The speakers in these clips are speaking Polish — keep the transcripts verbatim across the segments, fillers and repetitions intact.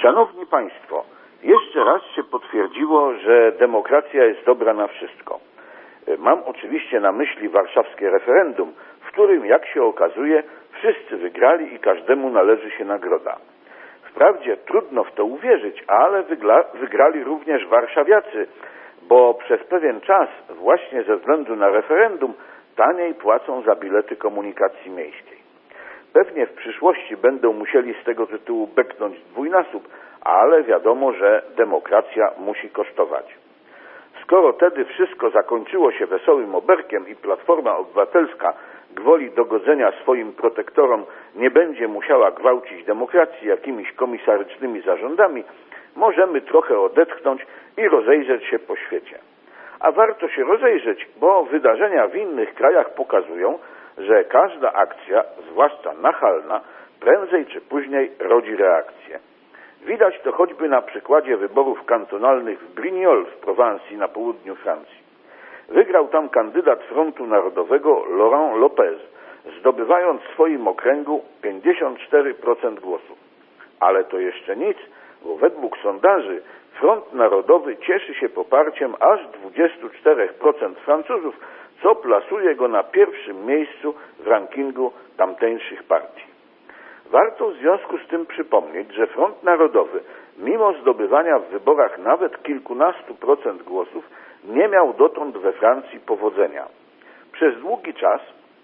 Szanowni Państwo, jeszcze raz się potwierdziło, że demokracja jest dobra na wszystko. Mam oczywiście na myśli warszawskie referendum, w którym, jak się okazuje, wszyscy wygrali i każdemu należy się nagroda. Wprawdzie trudno w to uwierzyć, ale wygla, wygrali również warszawiacy, bo przez pewien czas właśnie ze względu na referendum taniej płacą za bilety komunikacji miejskiej. Pewnie w przyszłości będą musieli z tego tytułu beknąć dwójnasób, ale wiadomo, że demokracja musi kosztować. Skoro tedy wszystko zakończyło się wesołym oberkiem i Platforma Obywatelska gwoli dogodzenia swoim protektorom nie będzie musiała gwałcić demokracji jakimiś komisarycznymi zarządami, możemy trochę odetchnąć i rozejrzeć się po świecie. A warto się rozejrzeć, bo wydarzenia w innych krajach pokazują, że każda akcja, zwłaszcza nachalna, prędzej czy później rodzi reakcję. Widać to choćby na przykładzie wyborów kantonalnych w Brignoles w Prowansji na południu Francji. Wygrał tam kandydat Frontu Narodowego Laurent Lopez, zdobywając w swoim okręgu pięćdziesiąt cztery procent głosów. Ale to jeszcze nic, bo według sondaży Front Narodowy cieszy się poparciem aż dwadzieścia cztery procent Francuzów, co plasuje go na pierwszym miejscu w rankingu tamtejszych partii. Warto w związku z tym przypomnieć, że Front Narodowy, mimo zdobywania w wyborach nawet kilkunastu procent głosów, nie miał dotąd we Francji powodzenia. Przez długi czas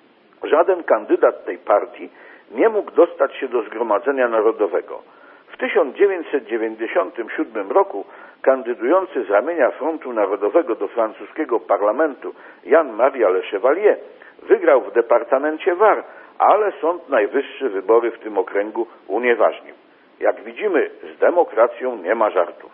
żaden kandydat tej partii nie mógł dostać się do Zgromadzenia Narodowego. W tysiąc dziewięćset dziewięćdziesiątym siódmym roku kandydujący z ramienia Frontu Narodowego do francuskiego parlamentu Jan-Maria Le Chevalier wygrał w departamencie Var, ale Sąd Najwyższy wybory w tym okręgu unieważnił. Jak widzimy, z demokracją nie ma żartów.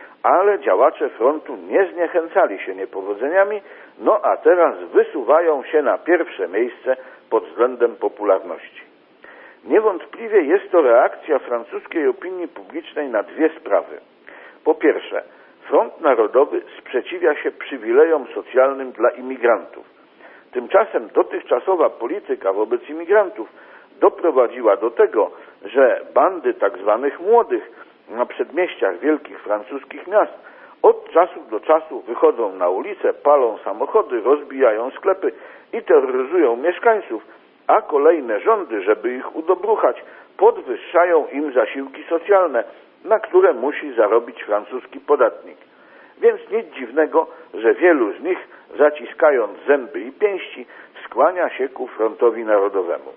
Ale działacze frontu nie zniechęcali się niepowodzeniami, no a teraz wysuwają się na pierwsze miejsce pod względem popularności. Niewątpliwie jest to reakcja francuskiej opinii publicznej na dwie sprawy. Po pierwsze, Front Narodowy sprzeciwia się przywilejom socjalnym dla imigrantów. Tymczasem dotychczasowa polityka wobec imigrantów doprowadziła do tego, że bandy tak zwanych młodych na przedmieściach wielkich francuskich miast od czasu do czasu wychodzą na ulicę, palą samochody, rozbijają sklepy i terroryzują mieszkańców, a kolejne rządy, żeby ich udobruchać, podwyższają im zasiłki socjalne, na które musi zarobić francuski podatnik. Więc nic dziwnego, że wielu z nich, zaciskając zęby i pięści, skłania się ku Frontowi Narodowemu.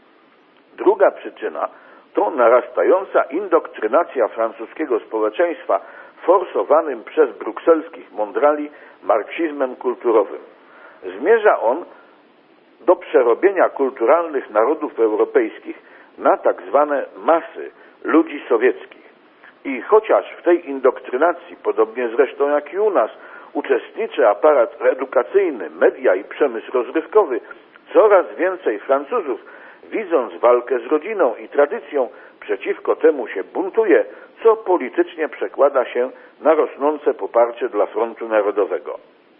Druga przyczyna to narastająca indoktrynacja francuskiego społeczeństwa forsowanym przez brukselskich mądrali marksizmem kulturowym. Zmierza on do przerobienia kulturalnych narodów europejskich na tak zwane masy ludzi sowieckich. I chociaż w tej indoktrynacji, podobnie zresztą jak i u nas, uczestniczy aparat edukacyjny, media i przemysł rozrywkowy, coraz więcej Francuzów, widząc walkę z rodziną i tradycją, przeciwko temu się buntuje, co politycznie przekłada się na rosnące poparcie dla Frontu Narodowego.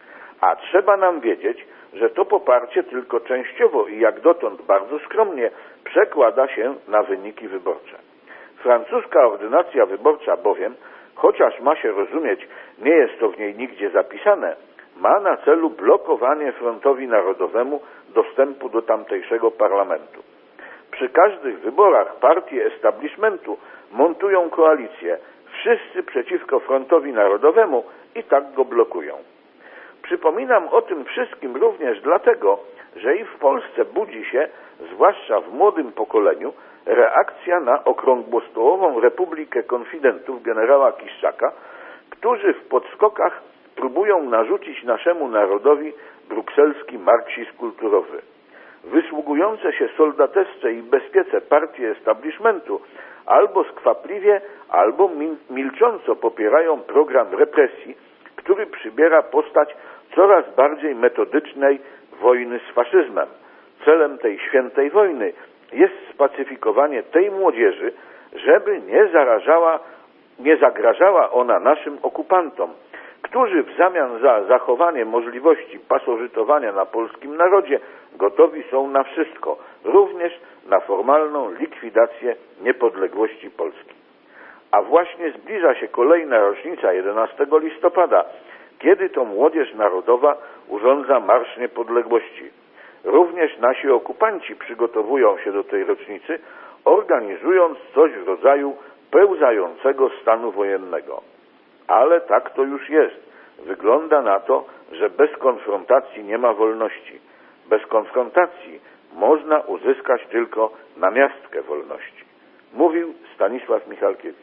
A trzeba nam wiedzieć, że to poparcie tylko częściowo i jak dotąd bardzo skromnie przekłada się na wyniki wyborcze. Francuska ordynacja wyborcza bowiem, chociaż ma się rozumieć, nie jest to w niej nigdzie zapisane, ma na celu blokowanie Frontowi Narodowemu dostępu do tamtejszego parlamentu. Przy każdych wyborach partie establishmentu montują koalicję, wszyscy przeciwko Frontowi Narodowemu i tak go blokują. Przypominam o tym wszystkim również dlatego, że i w Polsce budzi się, zwłaszcza w młodym pokoleniu, reakcja na okrągłostołową Republikę Konfidentów generała Kiszczaka, którzy w podskokach próbują narzucić naszemu narodowi brukselski marksizm kulturowy. Wysługujące się soldatesce i bezpiece partie establishmentu albo skwapliwie, albo milcząco popierają program represji, który przybiera postać coraz bardziej metodycznej wojny z faszyzmem. Celem tej świętej wojny jest spacyfikowanie tej młodzieży, żeby nie zarażała, nie zagrażała ona naszym okupantom, którzy w zamian za zachowanie możliwości pasożytowania na polskim narodzie gotowi są na wszystko, również na formalną likwidację niepodległości Polski. A właśnie zbliża się kolejna rocznica, jedenastego listopada, kiedy to Młodzież Narodowa urządza Marsz Niepodległości. Również nasi okupanci przygotowują się do tej rocznicy, organizując coś w rodzaju pełzającego stanu wojennego. Ale tak to już jest. Wygląda na to, że bez konfrontacji nie ma wolności. Bez konfrontacji można uzyskać tylko namiastkę wolności. Mówił Stanisław Michalkiewicz.